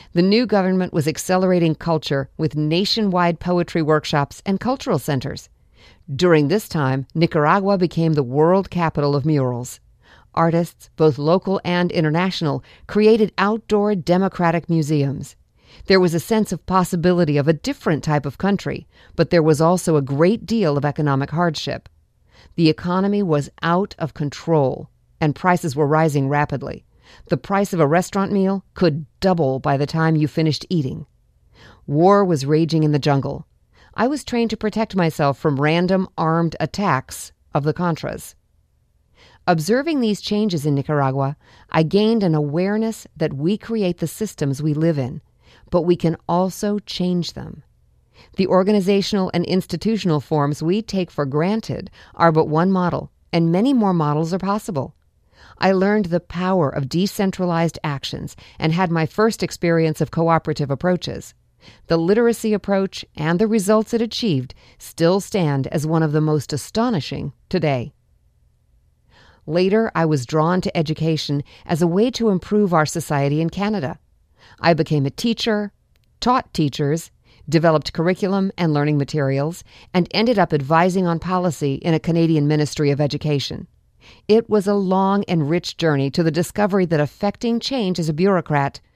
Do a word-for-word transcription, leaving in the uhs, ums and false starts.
The new government was accelerating culture with nationwide poetry workshops and cultural centers. During this time, Nicaragua became the world capital of murals. Artists, both local and international, created outdoor democratic museums. There was a sense of possibility of a different type of country, but there was also a great deal of economic hardship. The economy was out of control, and prices were rising rapidly. The price of a restaurant meal could double by the time you finished eating. War was raging in the jungle. I was trained to protect myself from random armed attacks of the Contras. Observing these changes in Nicaragua, I gained an awareness that we create the systems we live in, but we can also change them. The organizational and institutional forms we take for granted are but one model, and many more models are possible. I learned the power of decentralized actions and had my first experience of cooperative approaches. The literacy approach and the results it achieved still stand as one of the most astonishing today. Later, I was drawn to education as a way to improve our society in Canada. I became a teacher, taught teachers, developed curriculum and learning materials, and ended up advising on policy in a Canadian Ministry of Education. It was a long and rich journey to the discovery that affecting change as a bureaucrat